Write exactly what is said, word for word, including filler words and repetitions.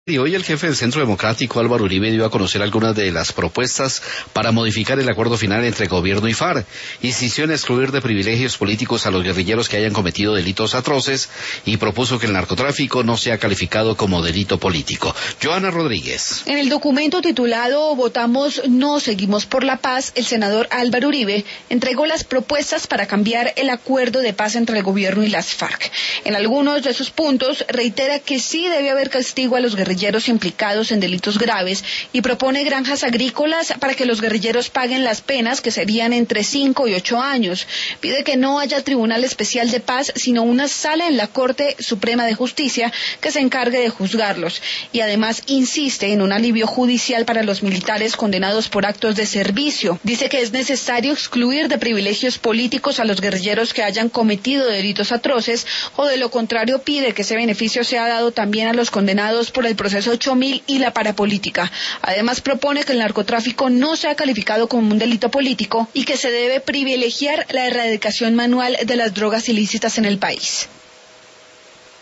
Y hoy el jefe del Centro Democrático, Álvaro Uribe, dio a conocer algunas de las propuestas para modificar el acuerdo final entre gobierno y FARC. Insistió en excluir de privilegios políticos a los guerrilleros que hayan cometido delitos atroces y propuso que el narcotráfico no sea calificado como delito político. Joana Rodríguez. En el documento titulado Votamos No, Seguimos por la Paz, el senador Álvaro Uribe entregó las propuestas para cambiar el acuerdo de paz entre el gobierno y las FARC. En algunos de sus puntos reitera que sí debe haber castigo a los guerrilleros implicados en delitos graves y propone granjas agrícolas para que los guerrilleros paguen las penas, que serían entre cinco y ocho años. Pide que no haya tribunal especial de paz, sino una sala en la Corte Suprema de Justicia que se encargue de juzgarlos. Y además insiste en un alivio judicial para los militares condenados por actos de servicio. Dice que es necesario excluir de privilegios políticos a los guerrilleros que hayan cometido delitos atroces, o de lo contrario pide que ese beneficio sea dado también a los condenados por el proceso ocho mil y la parapolítica. Además propone que el narcotráfico no sea calificado como un delito político y que se debe privilegiar la erradicación manual de las drogas ilícitas en el país.